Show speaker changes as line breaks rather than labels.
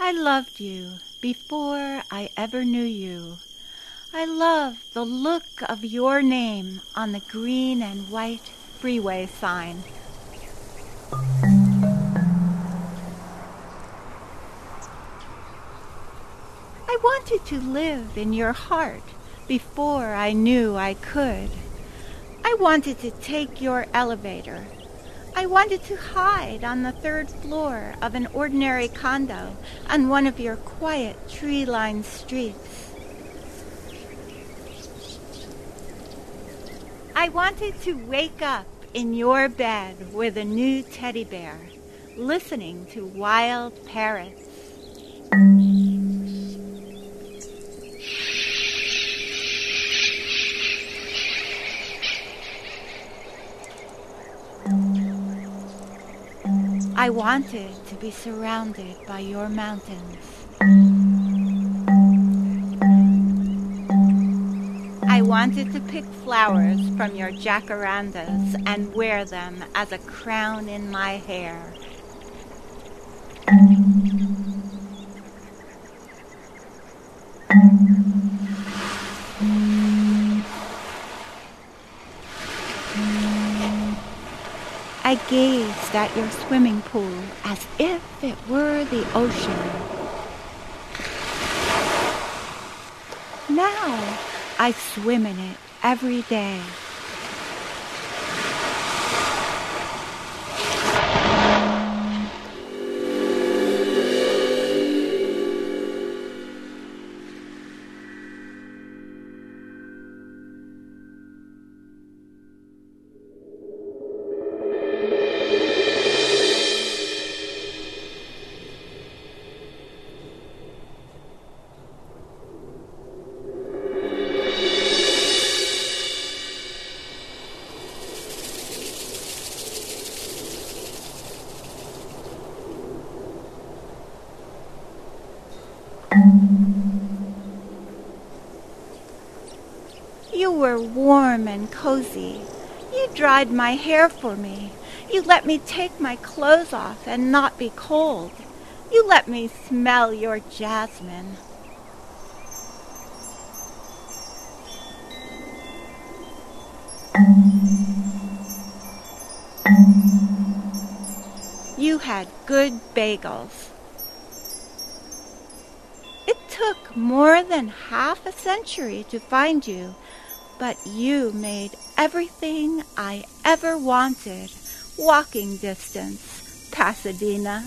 I loved you before I ever knew you. I love the look of your name on the green and white freeway sign. I wanted to live in your heart before I knew I could. I wanted to take your elevator. I wanted to hide on the third floor of an ordinary condo on one of your quiet tree-lined streets. I wanted to wake up in your bed with a new teddy bear, listening to wild parrots. I wanted to be surrounded by your mountains. I wanted to pick flowers from your jacarandas and wear them as a crown in my hair. I gazed at your swimming pool as if it were the ocean. Now I swim in it every day. You were warm and cozy. You dried my hair for me. You let me take my clothes off and not be cold. You let me smell your jasmine. You had good bagels. It took more than half a century to find you, but you made everything I ever wanted walking distance, Pasadena.